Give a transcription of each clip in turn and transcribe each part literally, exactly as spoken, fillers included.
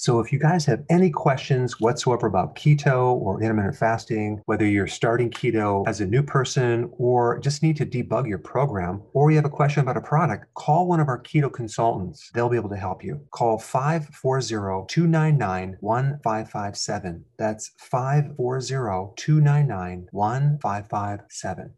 So if you guys have any questions whatsoever about keto or intermittent fasting, whether you're starting keto as a new person or just need to debug your program, or you have a question about a product, call one of our keto consultants. They'll be able to help you. Call five four zero, two nine nine, one five five seven. That's five four zero, two nine nine, one five five seven.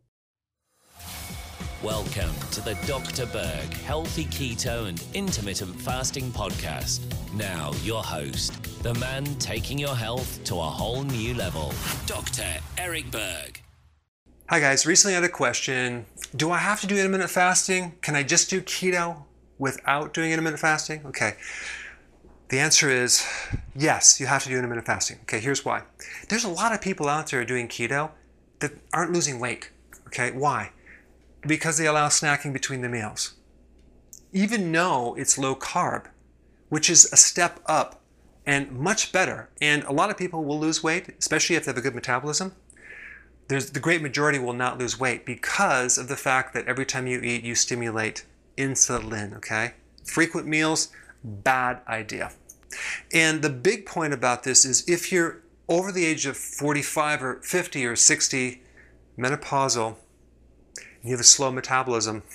Welcome to the Doctor Berg Healthy Keto and Intermittent Fasting Podcast. Now, your host, the man taking your health to a whole new level, Doctor Eric Berg. Hi guys, recently I had a question. Do I have to do intermittent fasting? Can I just do keto without doing intermittent fasting? Okay. The answer is yes, you have to do intermittent fasting. Okay, here's why. There's a lot of people out there doing keto that aren't losing weight. Okay, why? Because they allow snacking between the meals. Even though it's low carb, which is a step up and much better. And a lot of people will lose weight, especially if they have a good metabolism. There's, the great majority will not lose weight because of the fact that every time you eat, you stimulate insulin, okay? Frequent meals, bad idea. And the big point about this is if you're over the age of forty-five or fifty or sixty, menopausal, and you have a slow metabolism,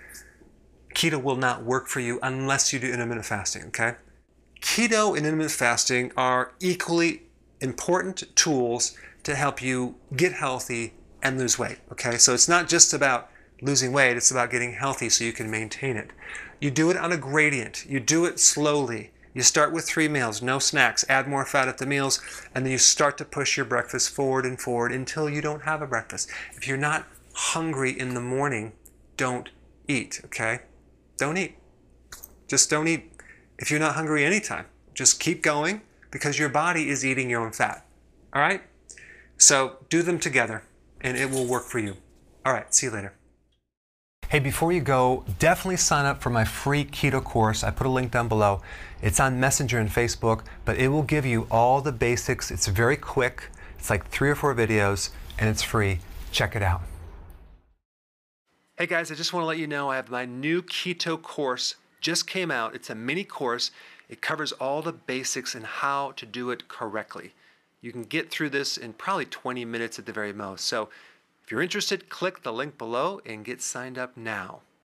keto will not work for you unless you do intermittent fasting, okay? Keto and intermittent fasting are equally important tools to help you get healthy and lose weight, okay? So it's not just about losing weight, it's about getting healthy so you can maintain it. You do it on a gradient. You do it slowly. You start with three meals, no snacks, add more fat at the meals, and then you start to push your breakfast forward and forward until you don't have a breakfast. If you're not hungry in the morning, don't eat, okay? Don't eat. Just don't eat. If you're not hungry anytime, just keep going because your body is eating your own fat, all right? So do them together and it will work for you. All right, see you later. Hey, before you go, definitely sign up for my free keto course. I put a link down below. It's on Messenger and Facebook, but it will give you all the basics. It's very quick. It's like three or four videos and it's free. Check it out. Hey guys, I just want to let you know I have my new keto course just came out. It's a mini course. It covers all the basics and how to do it correctly. You can get through this in probably twenty minutes at the very most. So if you're interested, click the link below and get signed up now.